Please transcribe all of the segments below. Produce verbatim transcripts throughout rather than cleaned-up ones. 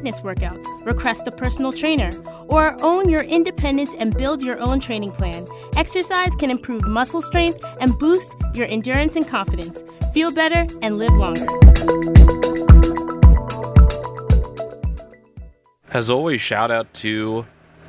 fitness workouts, request a personal trainer, or own your independence and build your own training plan. Exercise can improve muscle strength and boost your endurance and confidence. Feel better and live longer. As always, shout out to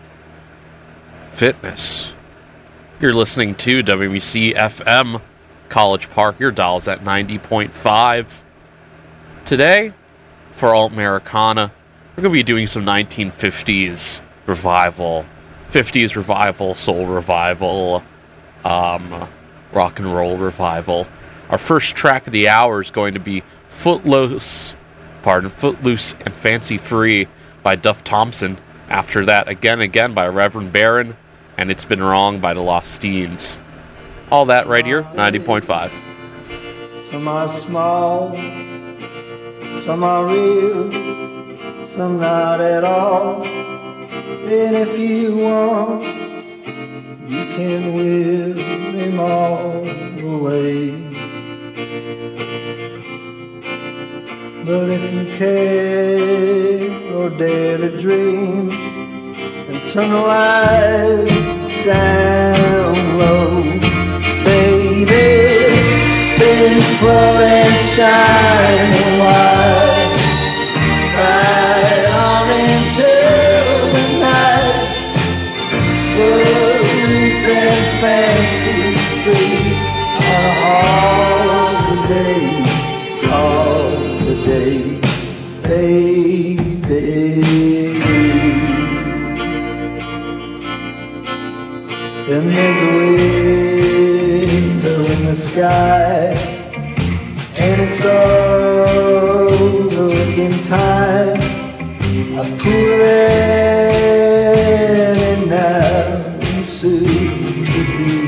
fitness. You're listening to W B C F M College Park. Your dial's at ninety point five. Today, for Alt Americana, we're going to be doing some nineteen fifties revival, fifties revival, soul revival, um, rock and roll revival. Our first track of the hour is going to be Footloose, pardon, Footloose and Fancy Free by Duff Thompson. After that, Again Again by Reverend Barron, and It's Been Wrong by the Lost Steens. All that right here, ninety point five. Some are small, some are real, some not at all. And if you want, you can will them all away. But if you care or dare to dream and turn the lights down low, baby, spin, float and shine wide, right on into the night, footloose and fancy free on all the day, all the day, baby. And there's a window in the sky, and it's overlooking time. I pull it in now and soon to be.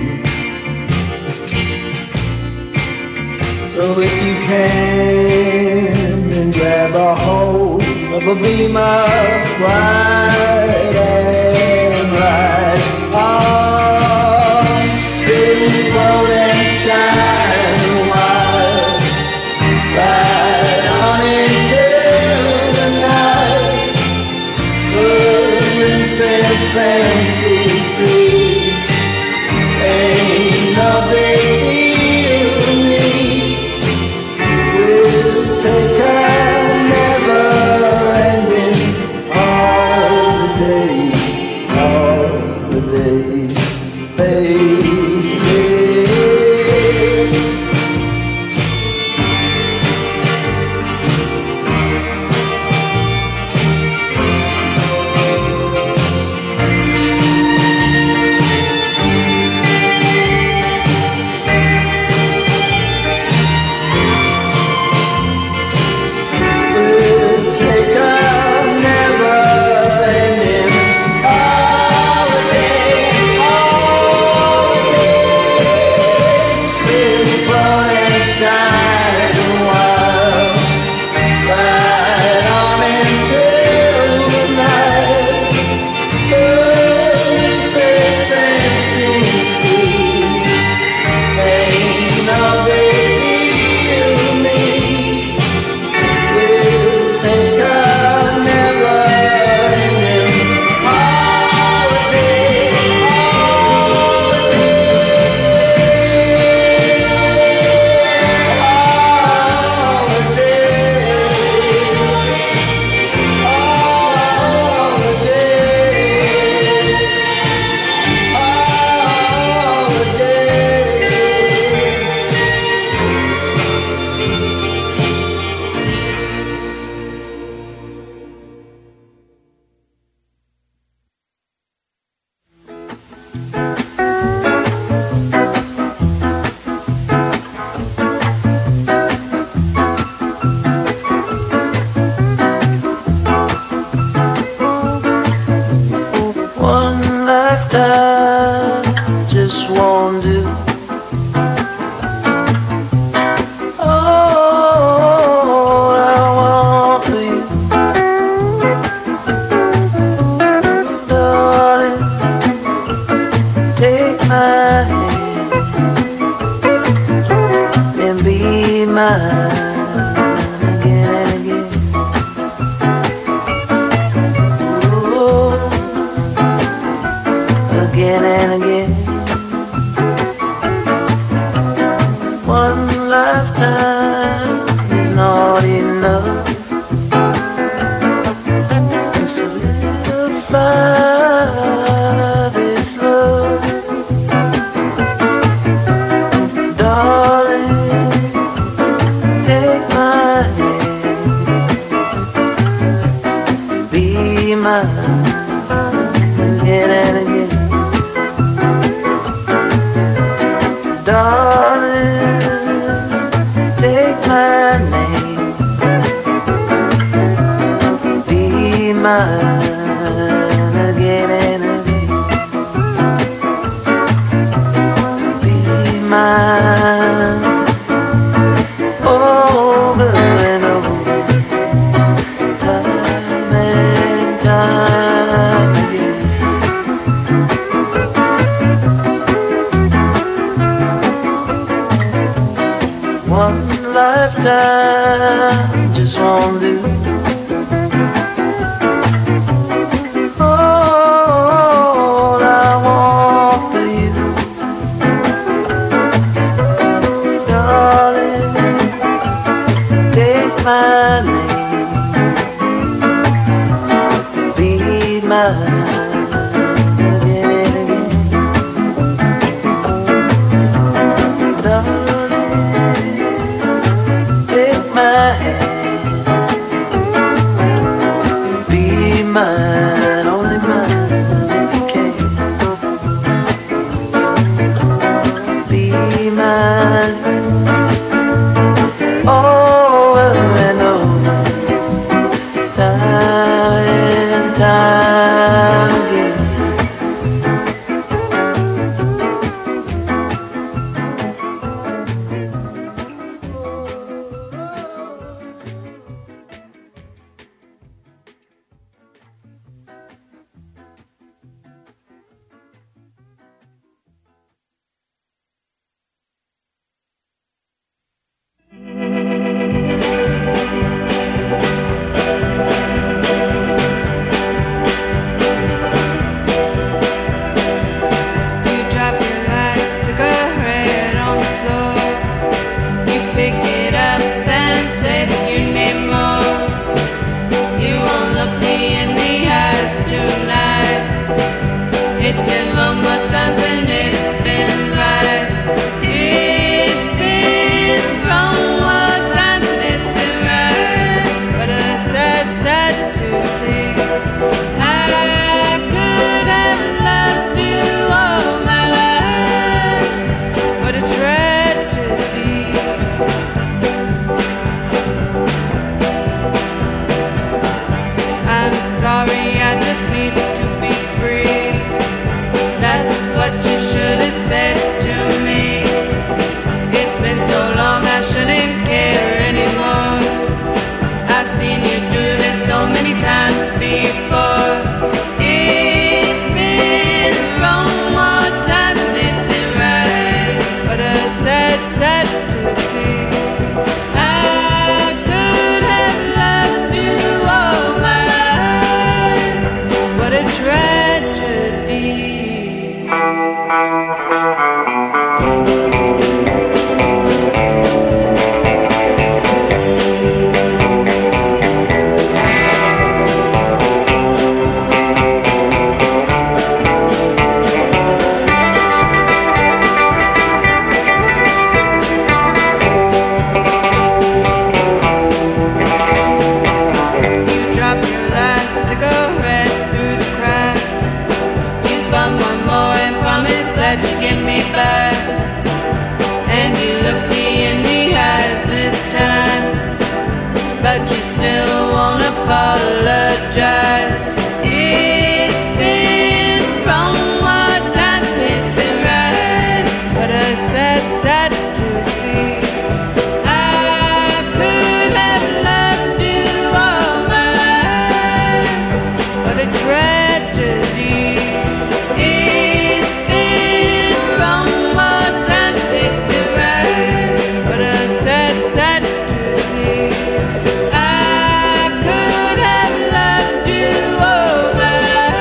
So if you can, then grab a hold of a beam of light and ride on, spin, float and shine wide, right on into the night, footloose and fancy free. Ain't no big deal to me. We'll take a never-ending all the day, all the day, baby. mine again and again. Darling, take my name, be mine again and again, be mine over and over, time and time again. One lifetime just won't do. All I want for you, darling, take my name, be mine again and again, darling, take my hand, be mine, only mine if you can, be mine over and over, time and time again. You drop your last cigarette on the floor. You pick it up and say that you need more. You won't look me in the eyes tonight. It's been wrong more times than it's been right. It's been wrong more times than it's been right. What a sad, sad to see. I could have loved you all my life. What a tragedy. I'm sorry, I just needed to be free. That's what you should have said to me. It's been so long, I shouldn't care anymore. I've seen you do this so many times before. It's been wrong more times than it's been right. What a sad, sad to see. I could have loved you all my life. What a tragedy. You drop your last cigarette through the cracks. You bum one more and promise that you give me back. And you look me in the eyes this time, but you still won't apologize. It's been wrong more times than it's been right. What a sad, sad to see. I could have loved you all my life. What a tragedy. It's been wrong more times than it's been right. What a sad, sad to see. I could have loved you all my life.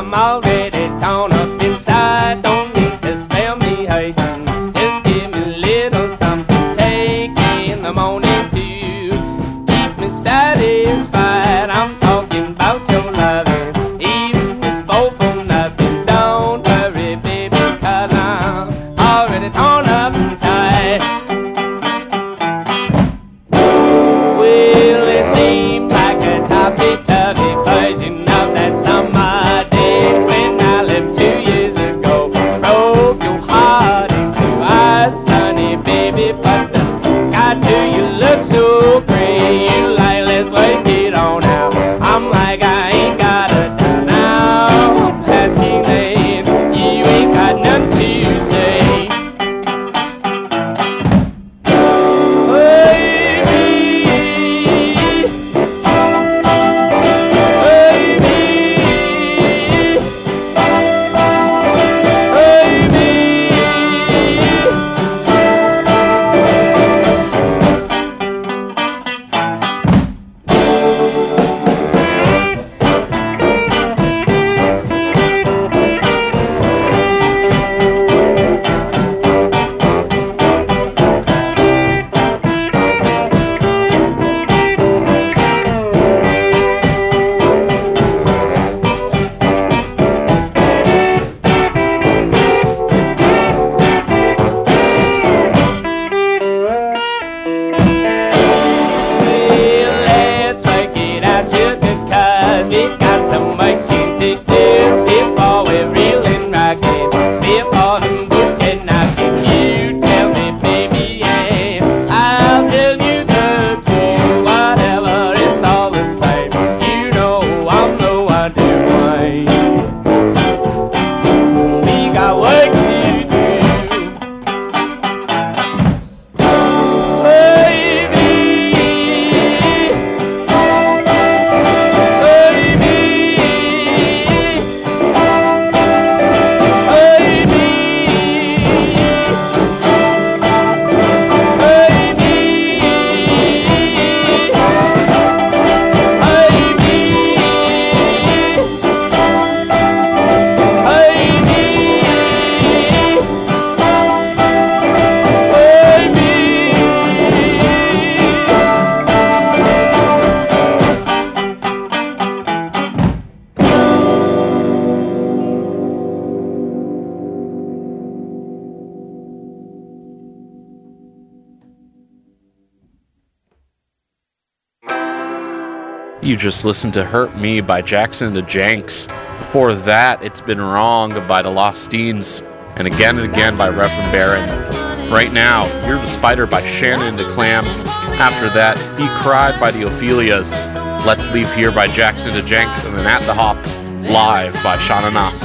I'm already torn up inside. Don't need to spell me hating. Just give me a little something, take in the morning to keep me satisfied. I'm talking about your loving, even if all for nothing. Don't worry, baby, cause I'm already torn up inside. Well, it seems like a topsy-turvy version of that summer day when I left two years ago. Broke your heart in two eyes, sunny baby, but the sky to you looks so gray. You like, let's work it on out. I'm like, I ain't got a dime now. I'm asking then, you ain't got nothing to say. You just listened to Hurt Me by Jackson to Janks. Before that, It's Been Wrong by the Losteens, and Again and Again by Reverend Barron. Right now, You're the Spider by Shannon the Clams. After that, He Cried by the Ophelias. Let's Leave Here by Jackson to Janks, and then At the Hop, Live by Shauna Na.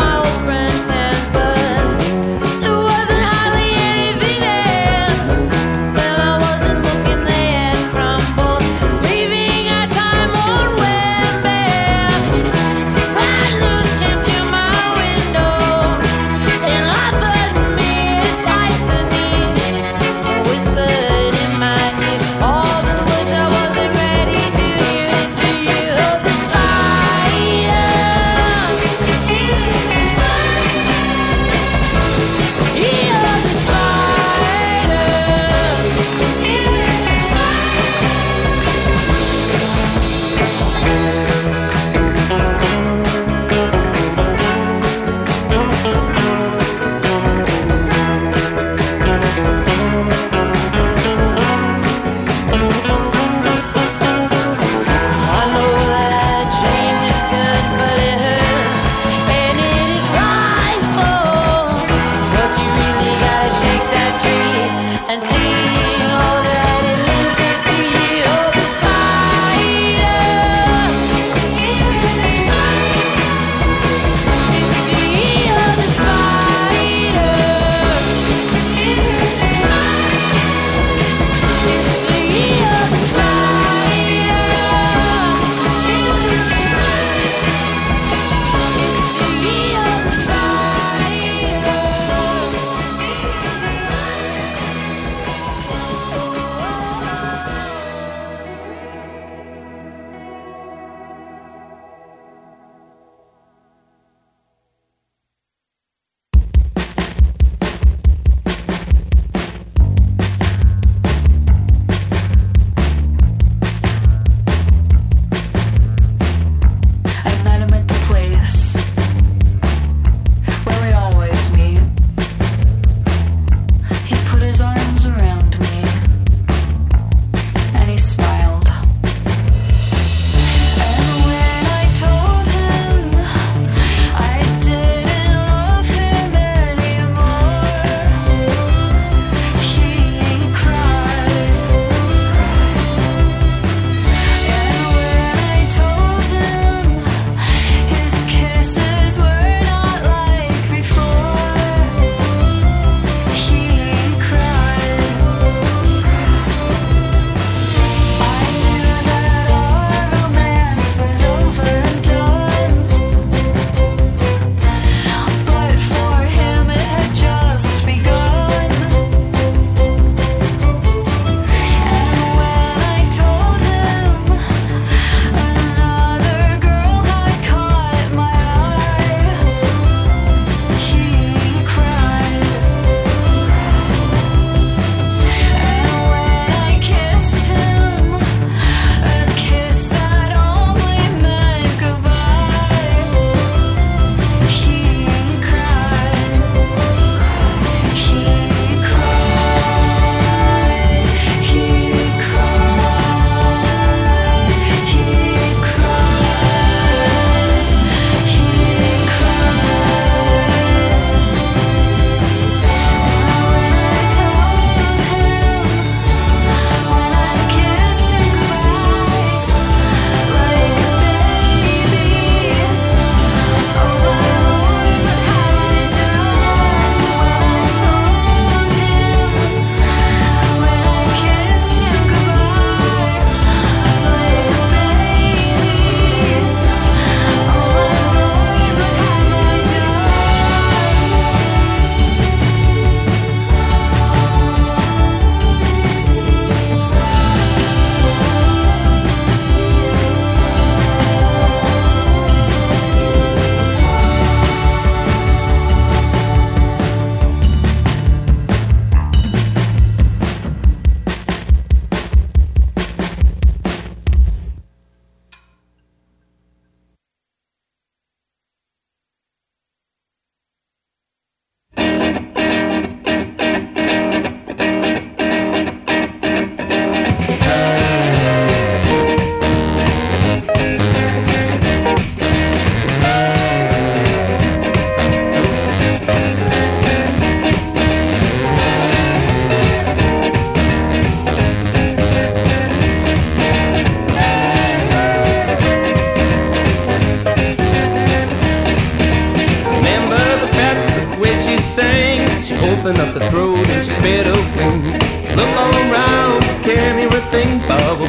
There wasn't hardly anything there.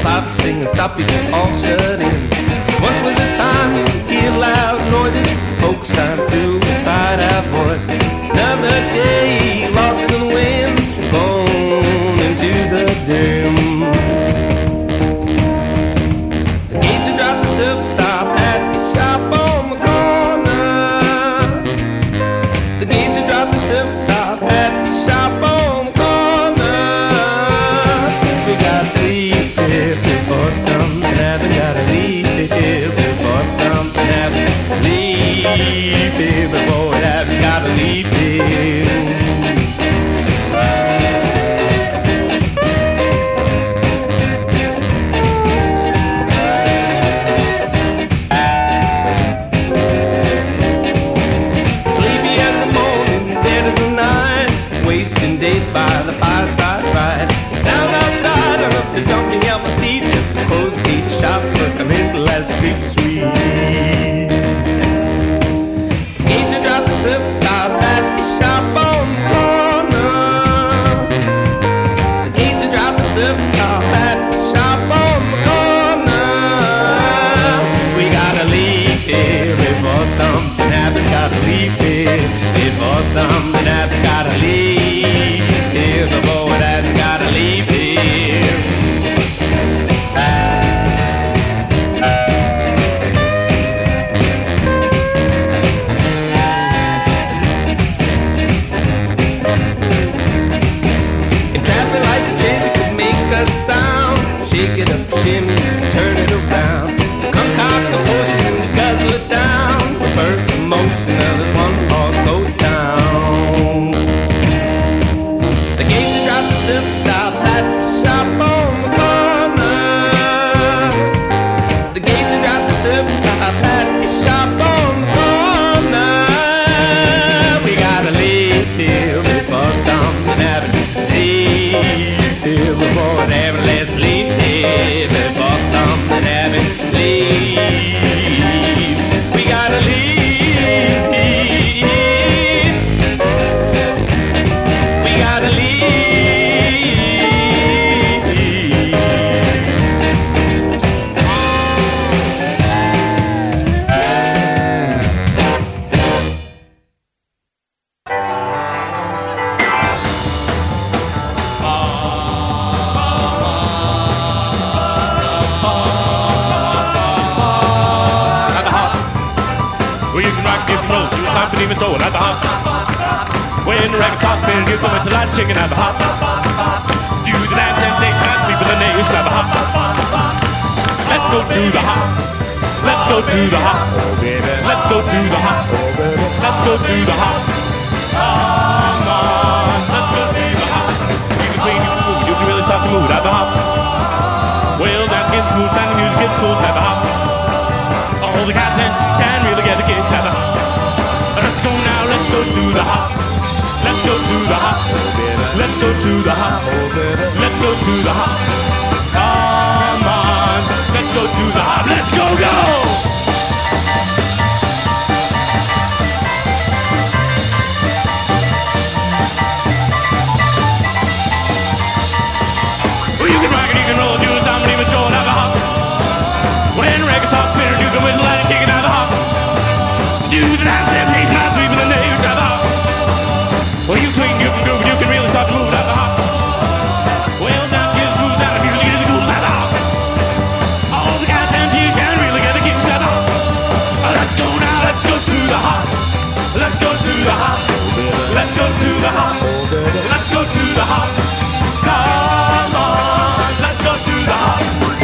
pop singing, stop people all shut in. Once was a time you could hear loud noises, folks sang through a cried out voice. Another day lost in the wind, blown into the dim. The gates are dropped, the service stop at the shop on the corner. The gates are dropped, the service stop at the shop on the corner. We got to leave here before something happens. Gotta leave here before something happens. Leave here before it happens. Gotta leave here. Sleepy in the morning, dead as the night, wasting days by the fireside ride. The sound outside enough to dump me out my seat, just a closed gate shop, but I'm in the last sleep sweet. Gates are dropped, the service stop at the shop on the corner. The gates are dropped, the service stop at the shop on the corner. We gotta leave here before something happens. Gotta leave here before something happens. Gotta leave here before it happens. Gotta leave here. If traffic lights are changed, it could make a sound. Shake it up, shimmy, turn it around. So concoct the potion and guzzle it down. Reverse the motion of this one horse ghost town. The gates are dropped, the service stop at the shop on the corner. The gates are dropped, the service stop at the shop on the corner. We gotta leave here before something happens. Leave here before it happens. Let's leave here before something happens. Leave. We gotta leave. We gotta leave. At the hop, where you can rock, you can roll, you can hop and even throw it at the hop. When the records talk, man, give them a lot of chicken at the hop. Do the dance sensation and sweep with the nation at the hop. Let's go to the hop. Let's go to the hop. Let's go to the hop. Let's go to the hop. Come on, let's go to the hop. You can swing, you can move, you can really start to move at the hop. Well, dance gets smooth, standing music gets cool at the hop. All the cats and stand really get the kids at the hop. Let's go now, let's go to the hop. Let's go to the hop. Let's go to the hop. Let's go to the hop. Come on, let's go to the hop. Let's go, go! Well, you can rock it, you can roll, do a stomp, and even throw it out the hop. When records talk, bitter, you can whistle and chicken out the hop. Do the dance sensation, not sweeping the neighbors out the hop. Well, you swing, you can groove, and you can really start to move out the hop. Well, dance gets smooth, and the music is cool out the hop. All the cats and cheese can really get the kicks out the hop. Let's go now, let's go to the hop. Let's go to the hop. Let's go to the hop. Let's go to the hop. Come on, let's go to the hop.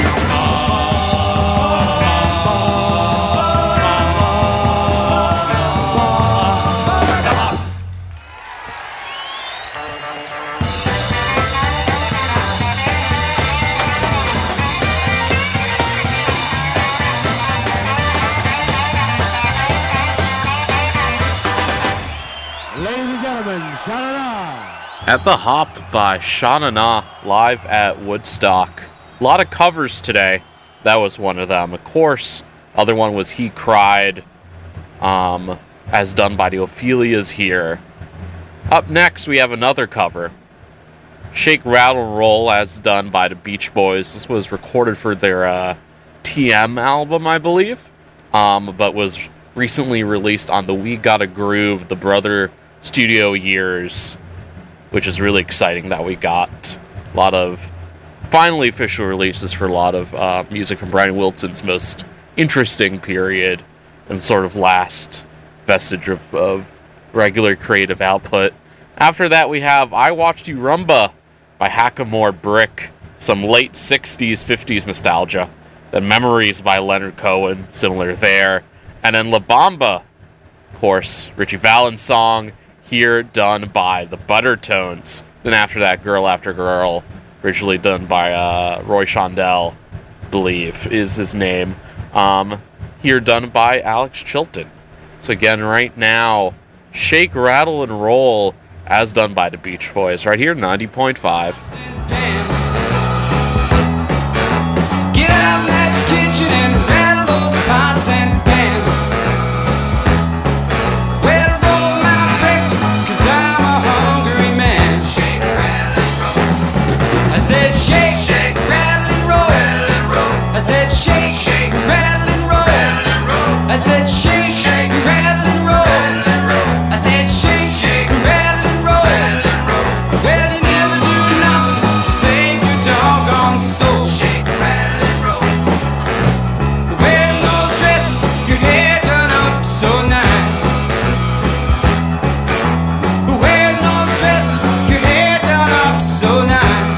At the Hop by Sha Na Na, live at Woodstock. A lot of covers today. That was one of them. Of course, other one was He Cried, um, as done by the Ophelias here. Up next, we have another cover. Shake, Rattle, Roll, as done by the Beach Boys. This was recorded for their uh, T M album, I believe, um, but was recently released on the We Gotta Groove, the Brother Studio Years, which is really exciting that we got a lot of finally official releases for a lot of uh, music from Brian Wilson's most interesting period and sort of last vestige of, of regular creative output. After that, we have I Watched You Rumba by Hackamore Brick, some late sixties, fifties nostalgia. Then Memories by Leonard Cohen, similar there. And then La Bamba, of course, Richie Valens' song, here done by the Buttertones. Then after that, Girl After Girl, originally done by uh, Roy Shondell, I believe is his name. Um, here done by Alex Chilton. So again, right now, Shake, Rattle, and Roll, as done by the Beach Boys, right here, ninety point five. Get out in that kitchen and rattle those pots and pans. Well, roll my breakfast, cause I'm a hungry man. Shake, rattle, and roll. I said shake, shake, rattle, and roll. Rattle and roll. I said shake, shake, rattle, and roll. Rattle and roll. I said shake, shake, rattle, and roll. Rattle and roll. I said shake, shake, rattle, and roll. Rattle and roll. Well, you never do nothing to save your doggone soul. Shake, rattle, and roll. Wearing those dresses, your hair done up so nice. Wearing those dresses, your hair done up so nice.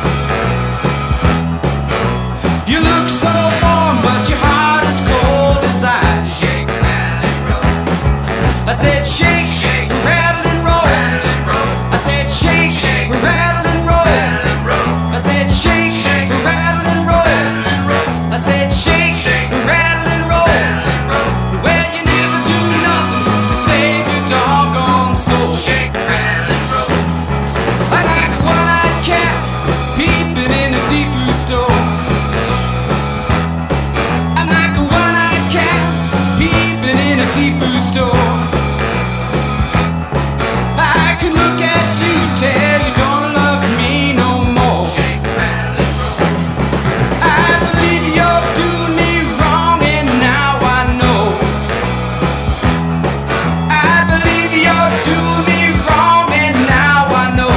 You look so warm, but your heart is cold as ice. Shake, rattle, and roll. I said shake, shake, rattle, and roll. Rattle and roll. I said shake, shake, rattle, and roll. Rattle and roll. I said shake, shake, rattle, and roll. Rattle and roll. I said shake, shake, rattle, and roll. Rattle and roll. Well, you never do nothing to save your doggone soul. Shake, rattle, and roll. I like a one-eyed cat peeping in the seafood store. I'm like a one-eyed cat peeping in a seafood store. I can look at you, tell you don't love me no more. Shake, rattle, and roll. I believe you're doing me wrong, and now I know. I believe you're doing me wrong, and now I know.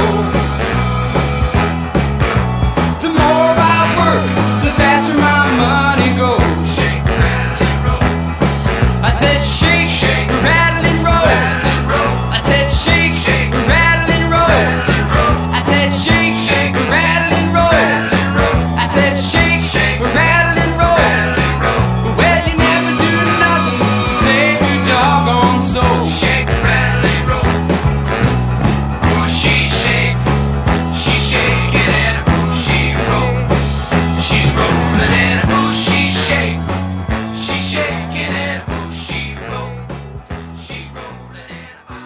The more I work, the faster my money goes. Shake, rattle, and roll. I said shake, shake, rattle, and roll. Rattle and roll. I said shake, shake, rattle, and roll. Rattle and roll. I said shake, shake, rattle, and roll. Rattle and roll. I said shake, shake, rattle, and roll. Rattle and roll. Well, you never do nothing to save your doggone soul. Shake, rattle, and roll. Oh, she shake, she shaking, and oh, she roll. She's rolling, and oh, she shake, she shaking, and oh, she roll. She's rolling, and oh.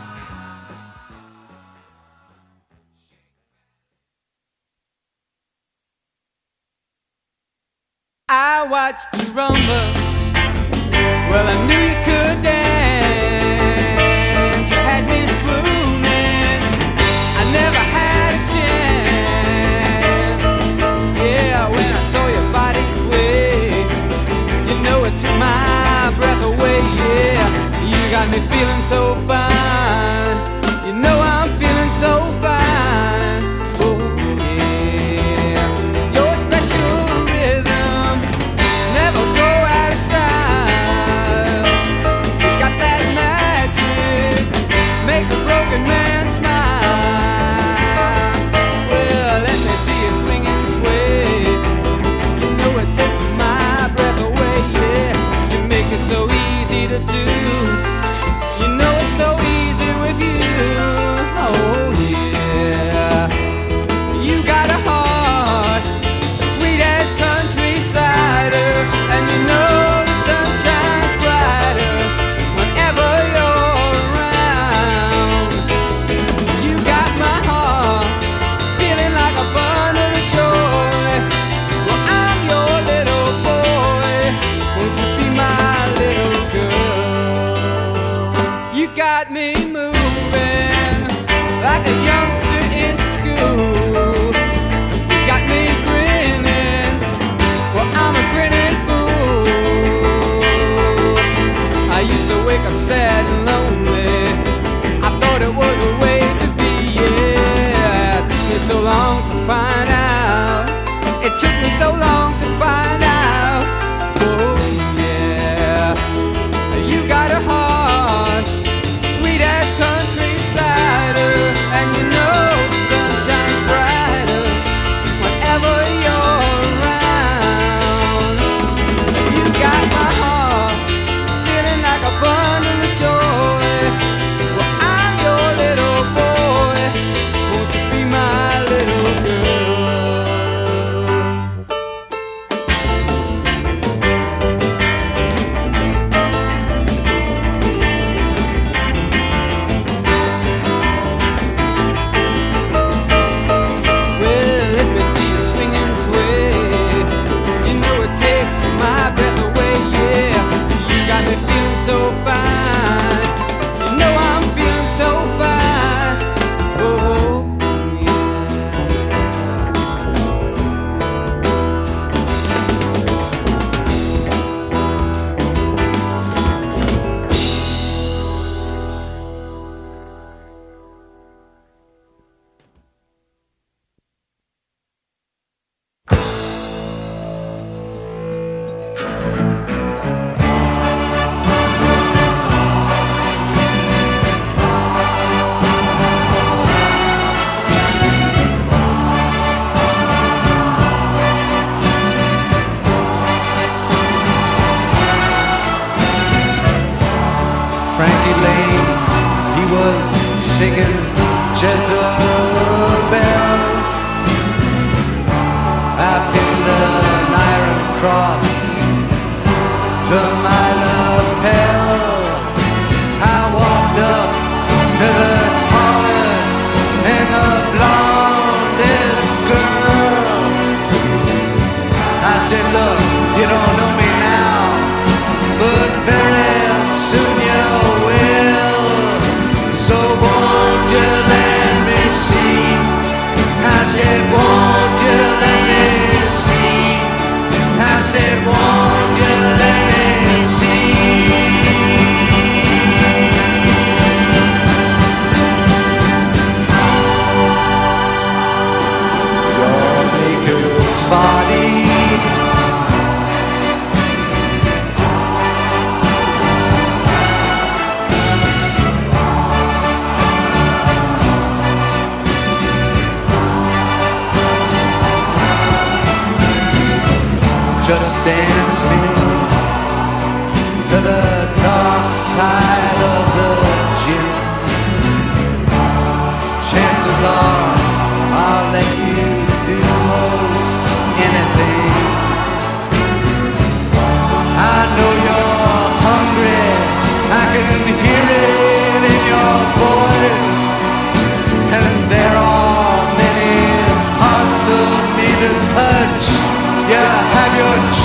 I watched you rumble. Well, I knew you could dance. You had me swooning. I never had a chance. Yeah, when I saw your body sway, you know it took my breath away. Yeah, you got me feeling so fine. You know I'm feeling so fine. Oh yeah, your special rhythm never go out of style. You got that magic, makes a broken man smile. Well, let me see you swing and sway. You know it takes my breath away. Yeah, you make it so easy to do. You know it's so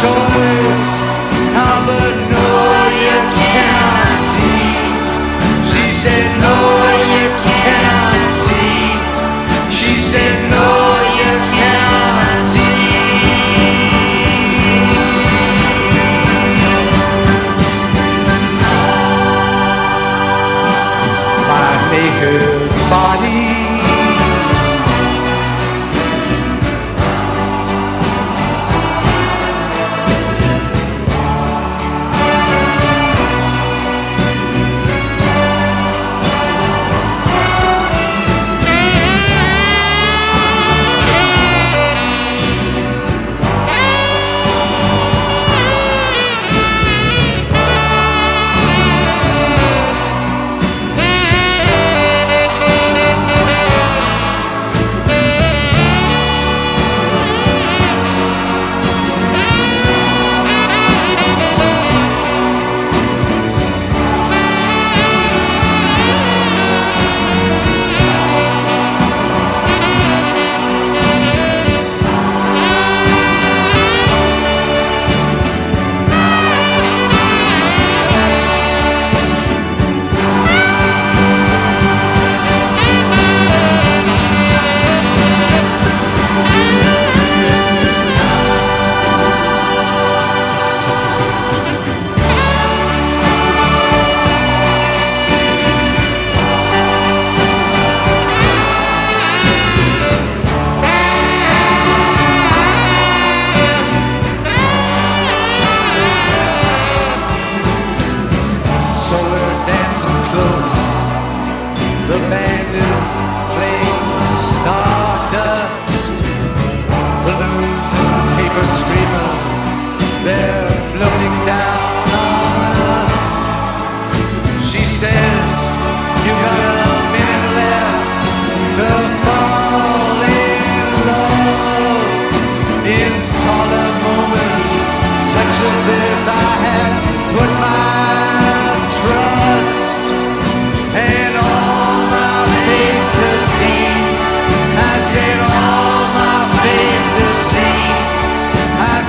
choice. How but no, you cannot see. She said, no, you cannot see. She said, no, you cannot see. My naked body. I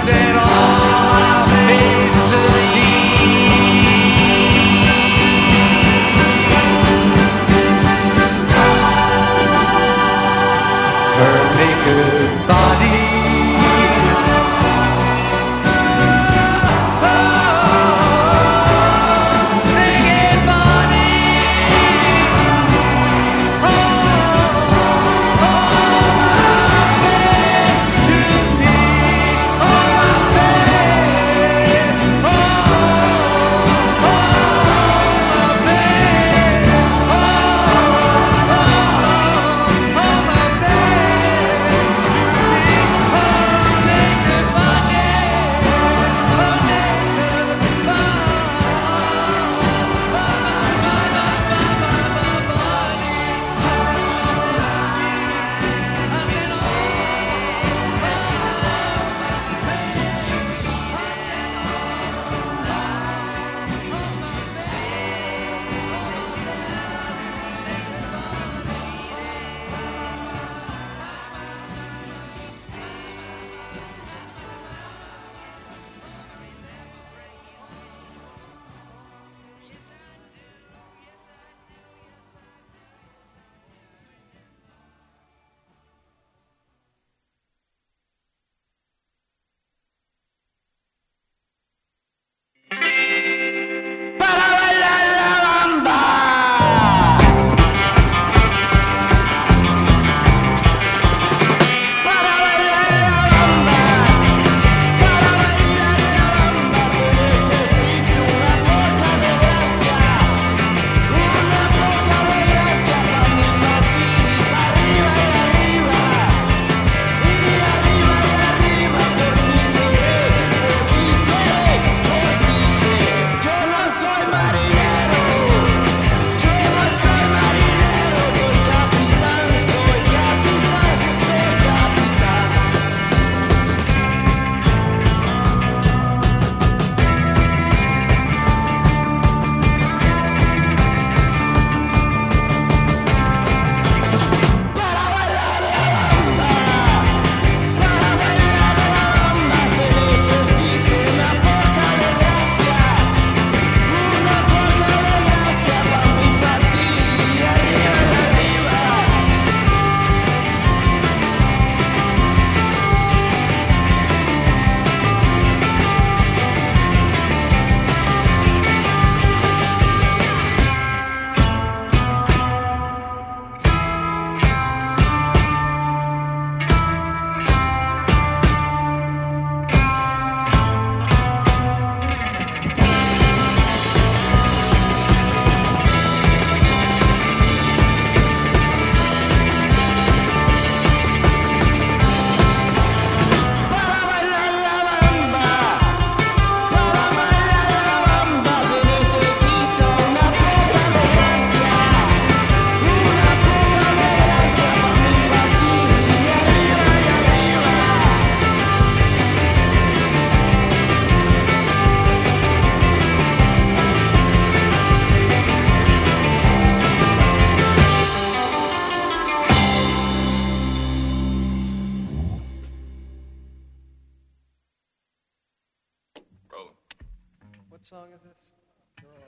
What song is this? Girl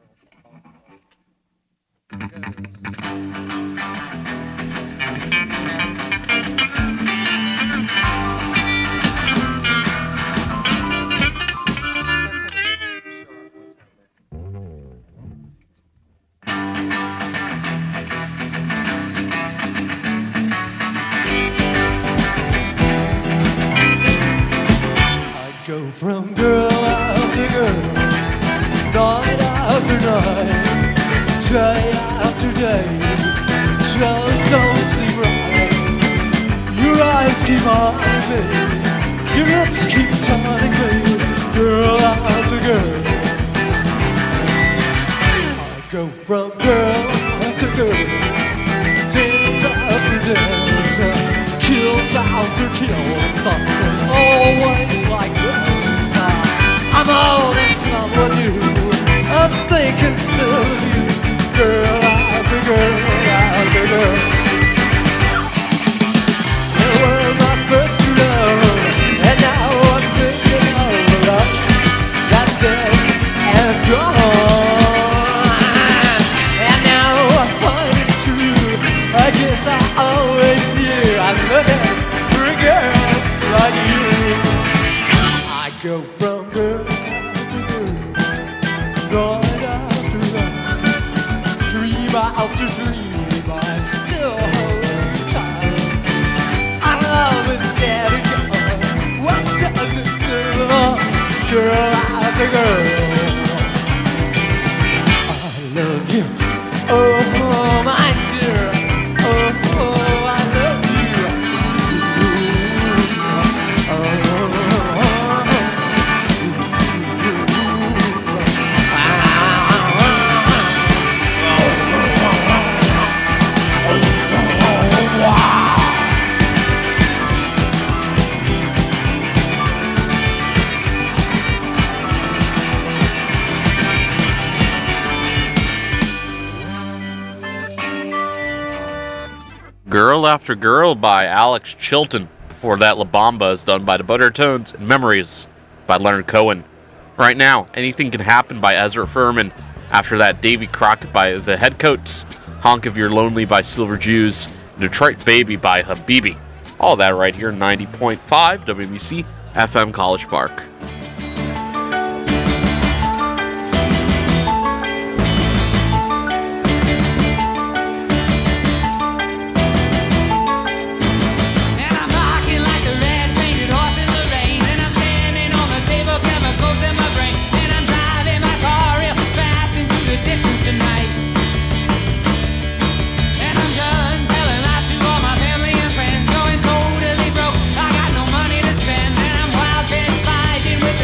After Girl. Go from girl after girl, night after night, day after day, it just don't seem right. Your eyes keep haunting me, your lips keep taunting me, girl after girl. I go from girl after girl, dance after dance, kills after kills, it's always like this. I'm holding someone new, I'm thinking still of you, girl after girl after girl. You were my first true love, and now I'm thinking of love that's dead and gone. And now I find it's true, I guess I always knew I'm looking for a girl like you. I go from girl after girl, night after night, dream after dream, I still hold tight. Our love is dead and gone, what does it still want? Girl after girl, I love you, oh my dear, oh, oh I love you. Girl After Girl by Alex Chilton. Before that, La Bamba is done by the Buttertones, and Memories by Leonard Cohen. Right now, Anything Can Happen by Ezra Furman. After that, Davy Crockett by The Headcoats, Honk If You're Lonely by Silver Jews, Detroit Baby by Habibi. All that right here, ninety point five W B C F M College Park. With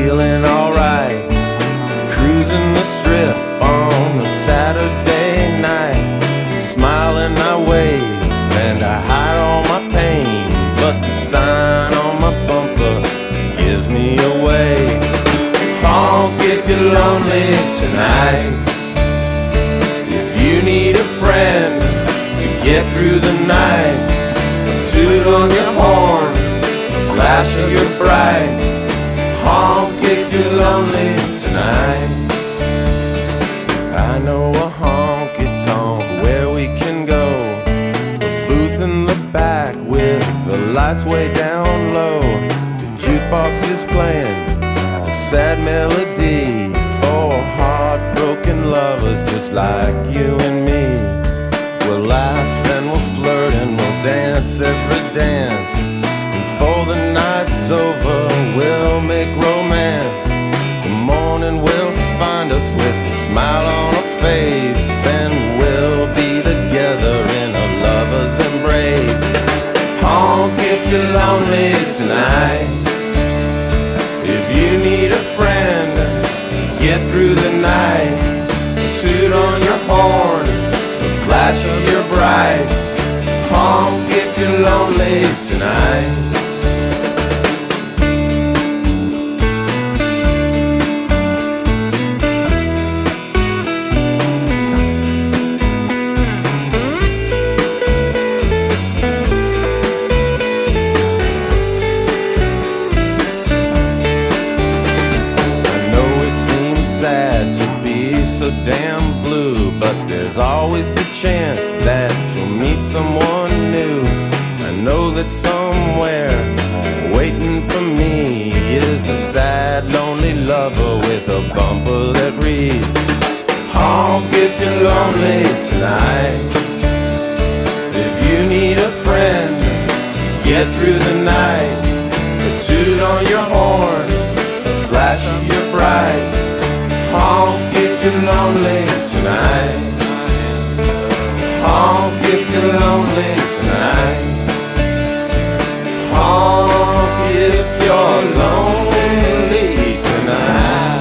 feeling alright, cruising the strip on a Saturday night, smiling I wave and I hide all my pain, but the sign on my bumper gives me away. Honk if you're lonely tonight, if you need a friend to get through the night, toot on your horn, flash of your brights. Honk if you're lonely tonight. I know a honky-tonk where we can go, a booth in the back with the lights way down low. The jukebox is playing a sad melody for heartbroken lovers just like you and me. We'll laugh and we'll flirt and we'll dance every dance, and before the night's over we'll make romance. The morning will find us with a smile on our face, and we'll be together in a lover's embrace. Honk if you're lonely tonight, if you need a friend to get through the night, toot on your horn, the flash of your brights. Honk if you're lonely tonight. So damn blue, but there's always a chance that you'll meet someone new. I know that somewhere waiting for me is a sad, lonely lover with a bumper that reads, honk if you're lonely tonight, if you need a friend to get through the night, a toot on your horn, a flash of your brights. Honk if you're lonely tonight. Honk if you're lonely tonight. Honk if you're lonely tonight.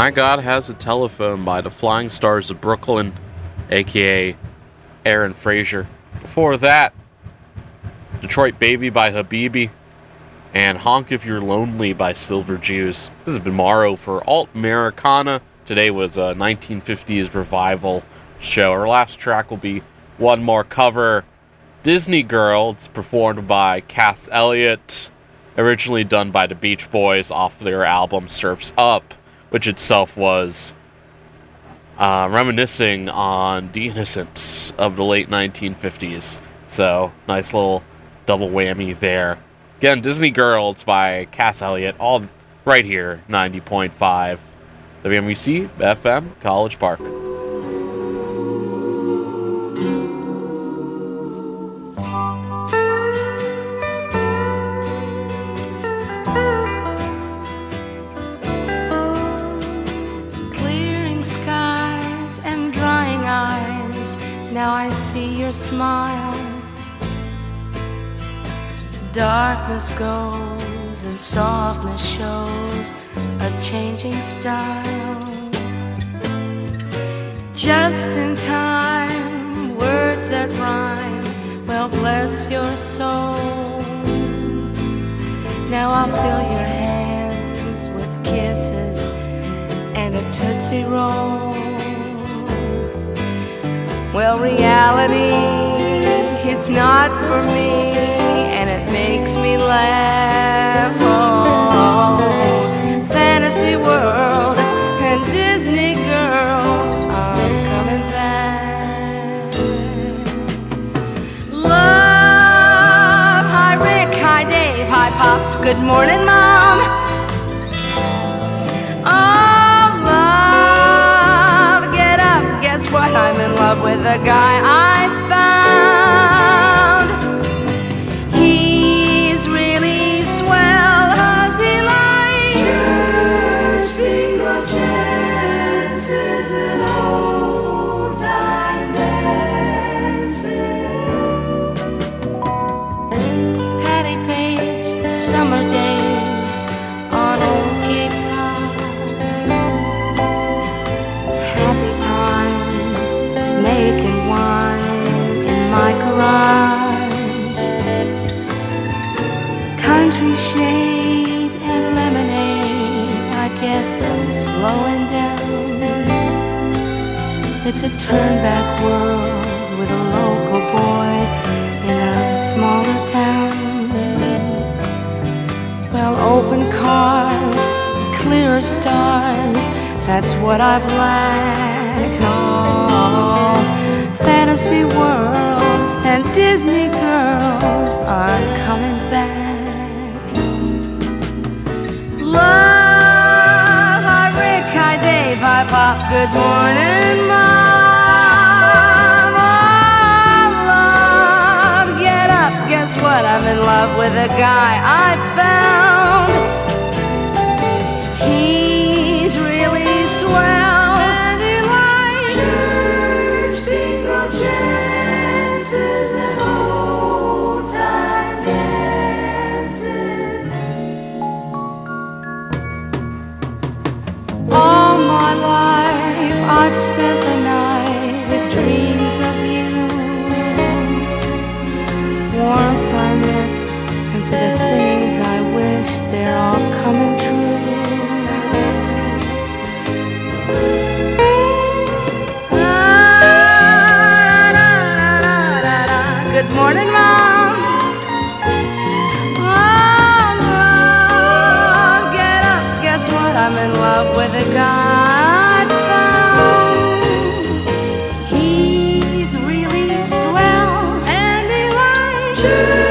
My God Has a Telephone by the Flying Stars of Brooklyn, aka Aaron Frazier. Before that, Detroit Baby by Habibi, and Honk If You're Lonely by Silver Jews. This has been Morrow for Alt Americana. Today was a nineteen fifties revival show. Our last track will be one more cover, Disney Girl. It's performed by Cass Elliot, originally done by the Beach Boys off their album Surf's Up, which itself was uh, reminiscing on the innocence of the late nineteen fifties. So, nice little double whammy there. Again, Disney Girl, it's by Cass Elliot, all right here, ninety point five W M U C F M, College Park. Clearing skies and drying eyes, now I see your smile. Darkness goes and softness shows a changing style. Just in time, words that rhyme, well bless your soul. Now I'll fill your hands with kisses and a Tootsie Roll. Well, reality, it's not for me, and it makes me laugh. Oh, fantasy world and Disney girls, I'm coming back. Love, hi Rick, hi Dave, hi Pop, good morning Mom. Oh, love, get up, guess what? I'm in love with the guy I found. He's really swell. Does he like church bingo chances and old time dances? Patty Page, summer days on old Cape Cod. Happy times making wine in my garage. Country shade and lemonade, I guess I'm slowing down. It's a turn-back world with a local boy in a smaller town. Well, open cars, clearer stars, that's what I've lacked. Oh, fantasy world and Disney girls are coming back. Love, hi Rick, hi Dave, hi Pop, good morning Mom. Oh, love, get up, guess what? I'm in love with a guy I found. He's really swell, and he likes church bingo chances and old time dances. All my life I've spent the night with dreams of you. Warmth I missed, and for the things I wish, they're all coming true. Good morning, Mom. Oh, love, get up, guess what? I'm in love with a guy I found. He's really swell, and he likes